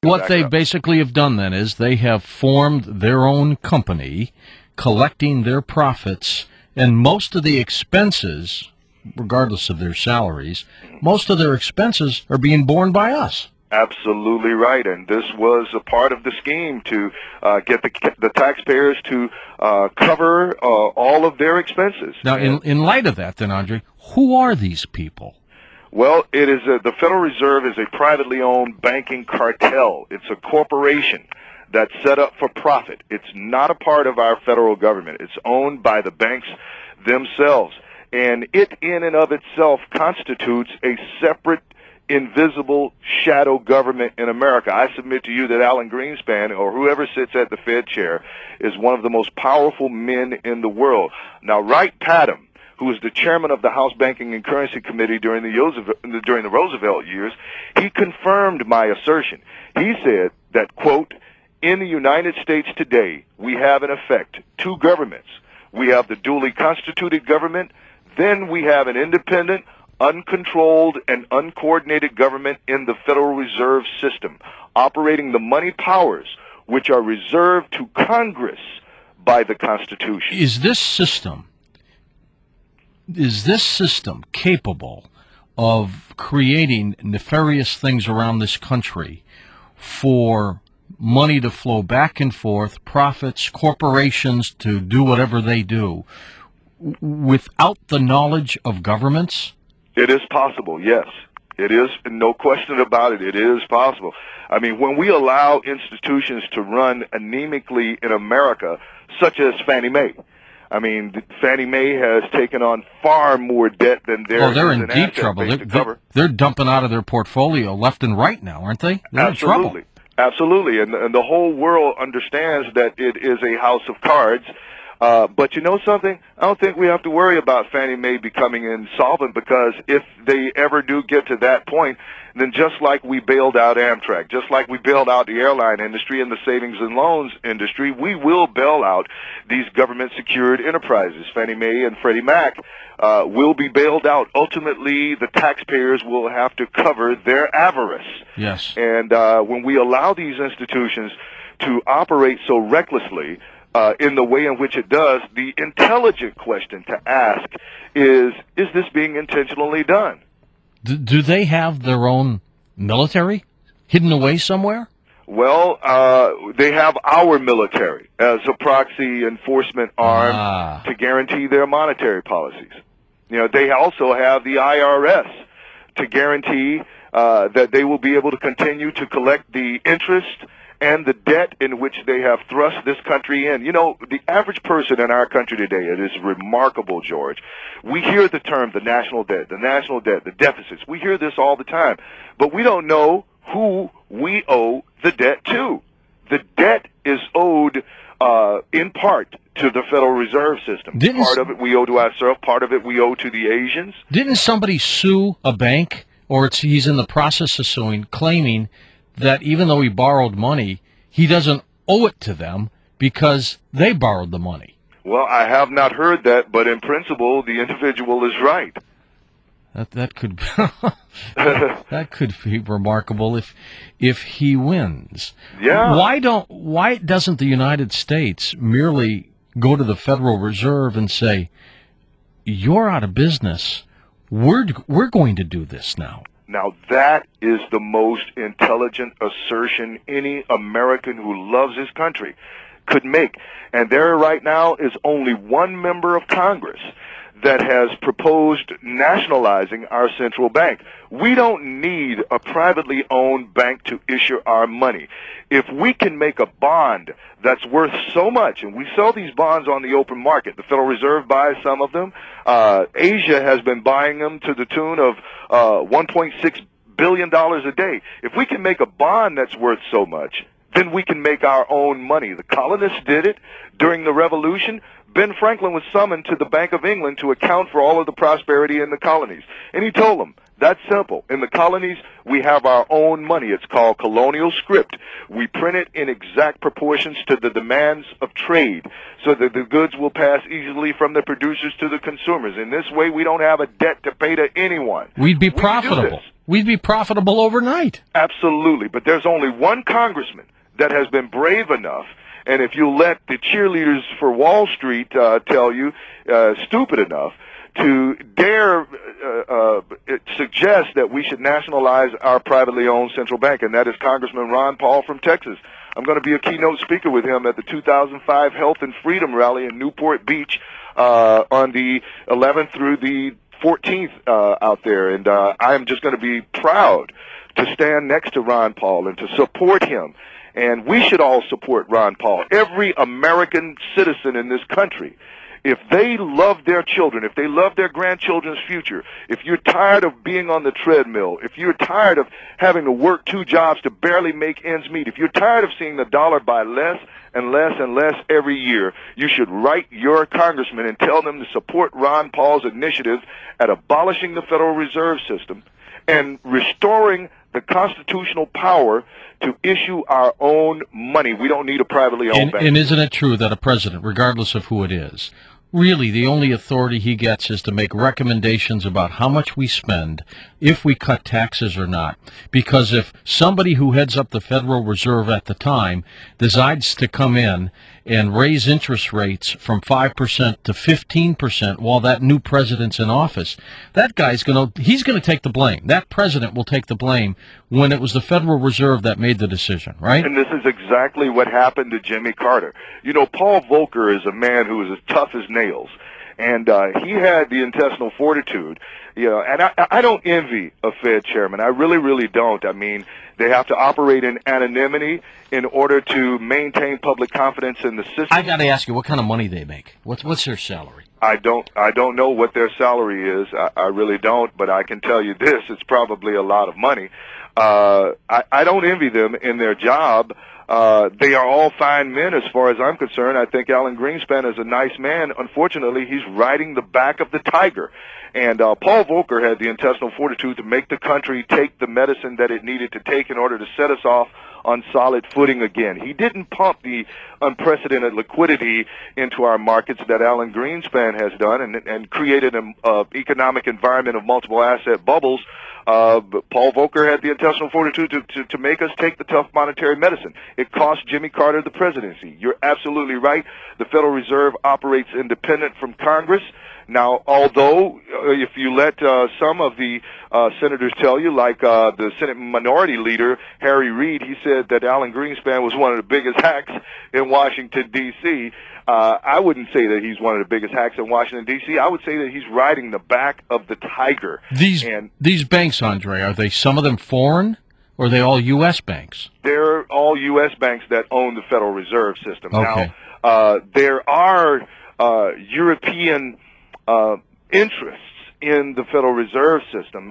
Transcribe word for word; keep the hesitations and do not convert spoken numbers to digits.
what they basically have done then is they have formed their own company, collecting their profits, and most of the expenses, regardless of their salaries, most of their expenses are being borne by us. Absolutely right, and this was a part of the scheme to uh, get the, the taxpayers to uh, cover uh, all of their expenses. Now, in, in light of that, then, Andre, who are these people? Well, it is a, the Federal Reserve is a privately owned banking cartel. It's a corporation that's set up for profit. It's not a part of our federal government. It's owned by the banks themselves, and it in and of itself constitutes a separate, invisible shadow government in America. I submit to you that Alan Greenspan, or whoever sits at the Fed chair, is one of the most powerful men in the world. Now, Wright Patton, who was the chairman of the House Banking and Currency Committee during the Roosevelt, during the Roosevelt years, he confirmed my assertion. He said that, quote, in the United States today, we have in effect two governments. We have the duly constituted government, then we have an independent, uncontrolled, and uncoordinated government in the Federal Reserve System, operating the money powers which are reserved to Congress by the Constitution. Is this system, is this system capable of creating nefarious things around this country for money to flow back and forth, profits, corporations to do whatever they do, without the knowledge of governments? It is possible, yes. It is, no question about it, it is possible. I mean, when we allow institutions to run anemically in America, such as Fannie Mae, I mean, Fannie Mae has taken on far more debt than there oh, they're is in an deep asset trouble. base They're, to cover. they're dumping out of their portfolio left and right now, aren't they? They're Absolutely. in trouble. Absolutely, and, and the whole world understands that it is a house of cards. Uh, but you know something? I don't think we have to worry about Fannie Mae becoming insolvent, because if they ever do get to that point, then just like we bailed out Amtrak, just like we bailed out the airline industry and the savings and loans industry, we will bail out these government-secured enterprises. Fannie Mae and Freddie Mac uh, will be bailed out. Ultimately, the taxpayers will have to cover their avarice. Yes. And uh, when we allow these institutions to operate so recklessly, Uh, in the way in which it does, the intelligent question to ask is, is this being intentionally done? Do, do they have their own military hidden away somewhere? Well, uh, they have our military as a proxy enforcement arm ah. to guarantee their monetary policies. You know, they also have the I R S to guarantee uh, that they will be able to continue to collect the interest and the debt in which they have thrust this country in. You know, the average person in our country today, it is remarkable, George. We hear the term, the national debt, the national debt, the deficits. We hear this all the time. But we don't know who we owe the debt to. The debt is owed uh, in part to the Federal Reserve System. Didn't part of it we owe to ourselves. Part of it we owe to the Asians. Didn't somebody sue a bank, or it's, he's in the process of suing, claiming that even though he borrowed money, he doesn't owe it to them because they borrowed the money? Well, I have not heard that, but in principle, the individual is right. That that could that could be remarkable if if he wins. Yeah. Why don't why doesn't the United States merely go to the Federal Reserve and say, "You're out of business. We're we're going to do this now"? Now, that is the most intelligent assertion any American who loves his country could make. And there right now is only one member of Congress that has proposed nationalizing our central bank. We don't need a privately owned bank to issue our money. If we can make a bond that's worth so much, and we sell these bonds on the open market, the Federal Reserve buys some of them, uh, Asia has been buying them to the tune of uh, one point six billion dollars a day. If we can make a bond that's worth so much, then we can make our own money. The colonists did it during the Revolution. Ben Franklin was summoned to the Bank of England to account for all of the prosperity in the colonies. And he told them, that's simple. In the colonies, we have our own money. It's called colonial script. We print it in exact proportions to the demands of trade so that the goods will pass easily from the producers to the consumers. In this way, we don't have a debt to pay to anyone. We'd be we profitable. We'd be profitable overnight. Absolutely. But there's only one congressman that has been brave enough, and if you let the cheerleaders for Wall Street uh, tell you, uh, stupid enough, to dare uh, uh, suggest that we should nationalize our privately owned central bank, and that is Congressman Ron Paul from Texas. I'm going to be a keynote speaker with him at the two thousand five Health and Freedom Rally in Newport Beach uh, on the eleventh through the fourteenth uh, out there, and uh, I'm just going to be proud to stand next to Ron Paul and to support him. And we should all support Ron Paul. Every American citizen in this country, if they love their children, if they love their grandchildren's future, if you're tired of being on the treadmill, if you're tired of having to work two jobs to barely make ends meet, if you're tired of seeing the dollar buy less and less and less every year, you should write your congressman and tell them to support Ron Paul's initiative at abolishing the Federal Reserve System and restoring the constitutional power to issue our own money. We don't need a privately owned and, bank. And isn't it true that a president, regardless of who it is, really the only authority he gets is to make recommendations about how much we spend, if we cut taxes or not? Because if somebody who heads up the Federal Reserve at the time decides to come in and raise interest rates from five percent to fifteen percent while that new president's in office, that guy's going to, he's going to take the blame. That president will take the blame when it was the Federal Reserve that made the decision, right? And this is exactly what happened to Jimmy Carter. You know, Paul Volcker is a man who is as tough as nails, and uh, he had the intestinal fortitude. You know, and I, I don't envy a Fed chairman. I really, really don't. I mean, they have to operate in anonymity in order to maintain public confidence in the system. I got to ask you, what kind of money they make? What's what's their salary? I don't. I don't know what their salary is. I, I really don't. But I can tell you this: it's probably a lot of money. Uh, I, I don't envy them in their job. Uh, they are all fine men as far as I'm concerned. I think Alan Greenspan is a nice man. Unfortunately, he's riding the back of the tiger. And uh, Paul Volcker had the intestinal fortitude to make the country take the medicine that it needed to take in order to set us off on solid footing again. He didn't pump the unprecedented liquidity into our markets that Alan Greenspan has done and, and created an uh, economic environment of multiple asset bubbles. Uh, Paul Volcker had the intestinal fortitude to, to, to make us take the tough monetary medicine. It cost Jimmy Carter the presidency. You're absolutely right. The Federal Reserve operates independent from Congress. Now, although uh, if you let uh, some of the uh, senators tell you, like uh, the Senate Minority Leader, Harry Reid, he said that Alan Greenspan was one of the biggest hacks in Washington, D C, Uh, I wouldn't say that he's one of the biggest hacks in Washington, D C. I would say that he's riding the back of the tiger. These and these banks, Andre, are they some of them foreign, or are they all U S banks? They're all U S banks that own the Federal Reserve System. Okay. Now, uh, there are uh, European uh, interests in the Federal Reserve System.